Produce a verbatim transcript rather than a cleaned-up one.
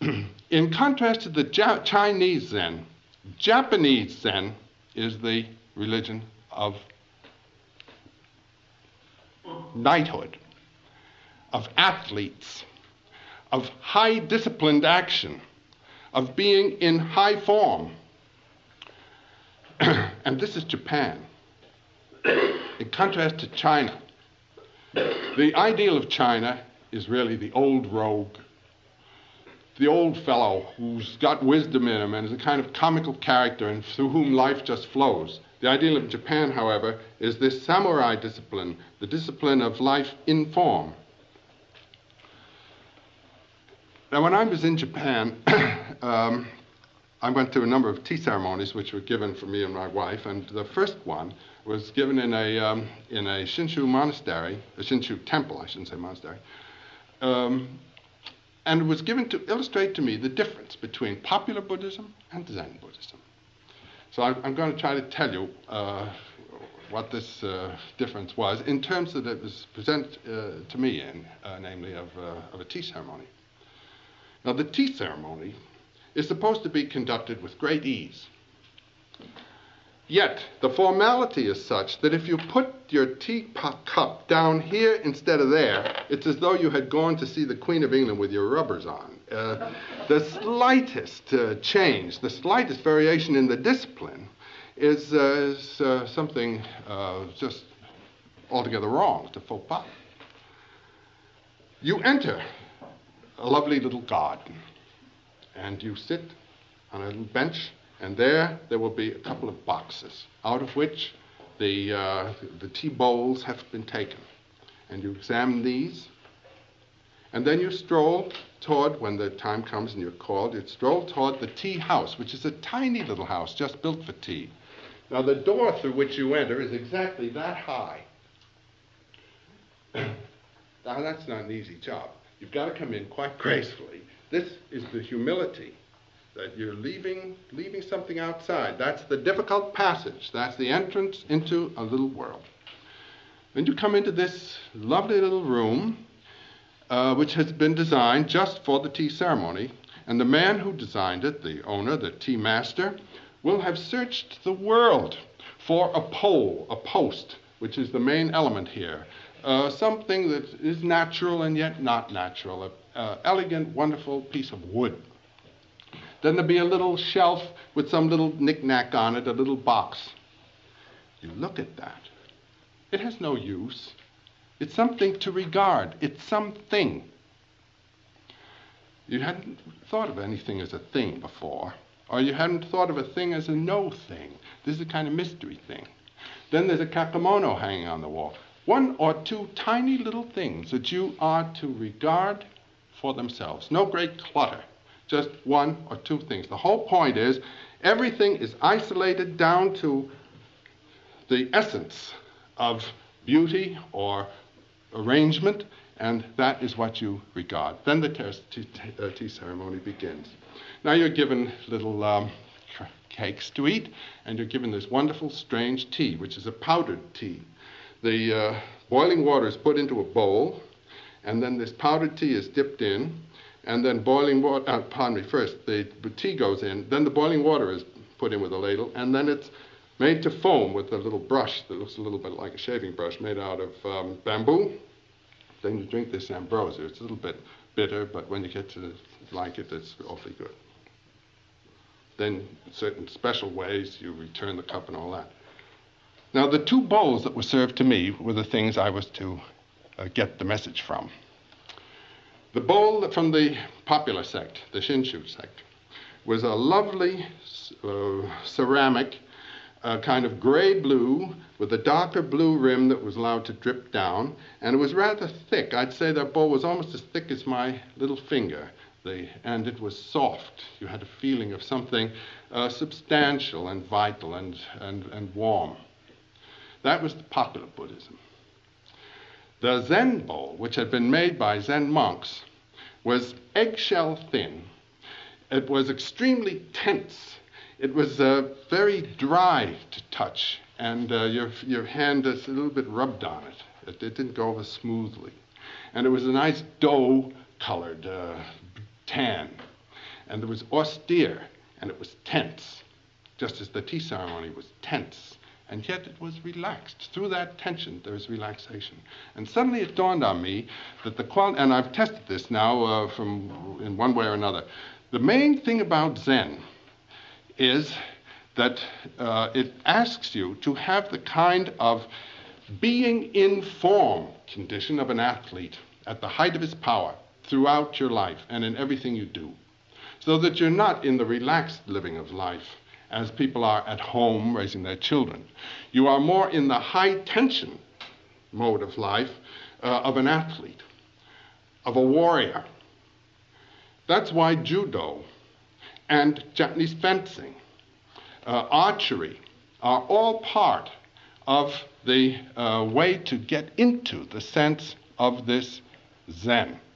In contrast to the ja Chinese Zen, Japanese Zen is the religion of knighthood, of athletes, of high disciplined action, of being in high form. And this is Japan. In contrast to China, the ideal of China is really the old rogue, the old fellow who's got wisdom in him and is a kind of comical character and through whom life just flows. The ideal of Japan, however, is this samurai discipline, the discipline of life in form. Now, when I was in Japan, um, I went to a number of tea ceremonies which were given for me and my wife, and the first one was given in a, um, in a Shinshu monastery, a Shinshu temple, I shouldn't say monastery, um, and it was given to illustrate to me the difference between popular Buddhism and Zen Buddhism. So I, I'm going to try to tell you uh, what this uh, difference was in terms that it was presented uh, to me in, uh, namely of, uh, of a tea ceremony. Now, the tea ceremony is supposed to be conducted with great ease. Yet, the formality is such that if you put your teapot cup down here instead of there, it's as though you had gone to see the Queen of England with your rubbers on. Uh, the slightest uh, change, the slightest variation in the discipline is, uh, is uh, something uh, just altogether wrong. It's a faux pas. You enter a lovely little garden, and you sit on a little bench, and there there will be a couple of boxes, out of which the, uh, the tea bowls have been taken. And you examine these, and then you stroll toward, when the time comes and you're called, you stroll toward the tea house, which is a tiny little house just built for tea. Now, the door through which you enter is exactly that high. Now, that's not an easy job. You've got to come in quite gracefully. This is the humility, that you're leaving, leaving something outside. That's the difficult passage. That's the entrance into a little world. Then you come into this lovely little room, uh, which has been designed just for the tea ceremony. And the man who designed it, the owner, the tea master, will have searched the world for a pole, a post, which is the main element here. Uh, something that is natural and yet not natural, an uh, elegant, wonderful piece of wood. Then there'll be a little shelf with some little knick-knack on it, a little box. You look at that. It has no use. It's something to regard. It's something. You hadn't thought of anything as a thing before, or you hadn't thought of a thing as a no thing. This is a kind of mystery thing. Then there's a kakemono hanging on the wall. One or two tiny little things that you are to regard for themselves. No great clutter, just one or two things. The whole point is everything is isolated down to the essence of beauty or arrangement, and that is what you regard. Then the tea, uh, tea ceremony begins. Now you're given little um, cakes to eat, and you're given this wonderful, strange tea, which is a powdered tea. The uh, boiling water is put into a bowl, and then this powdered tea is dipped in, and then boiling water, uh, pardon me, first the, the tea goes in, then the boiling water is put in with a ladle, and then it's made to foam with a little brush that looks a little bit like a shaving brush made out of um, bamboo. Then you drink this ambrosia. It's a little bit bitter, but when you get to like it, it's awfully good. Then in certain special ways, you return the cup and all that. Now, the two bowls that were served to me were the things I was to uh, get the message from. The bowl from the popular sect, the Shinshu sect, was a lovely uh, ceramic, uh, kind of gray-blue, with a darker blue rim that was allowed to drip down, and it was rather thick. I'd say that bowl was almost as thick as my little finger, the, and it was soft. You had a feeling of something uh, substantial and vital and, and, and warm. That was the popular Buddhism. The Zen bowl, which had been made by Zen monks, was eggshell thin. It was extremely tense. It was uh, very dry to touch, and uh, your, your hand is a little bit rubbed on it. It, it didn't go over smoothly. And it was a nice dough-colored uh, tan. and it was austere, and it was tense, just as the tea ceremony was tense. And yet it was relaxed. Through that tension, there was relaxation. And suddenly it dawned on me that the quality, and I've tested this now uh, from in one way or another. The main thing about Zen is that uh, it asks you to have the kind of being in form condition of an athlete at the height of his power throughout your life and in everything you do, so that you're not in the relaxed living of life as people are at home raising their children. You are more in the high tension mode of life uh, of an athlete, of a warrior. That's why judo and Japanese fencing, uh, archery, are all part of the uh, way to get into the sense of this Zen.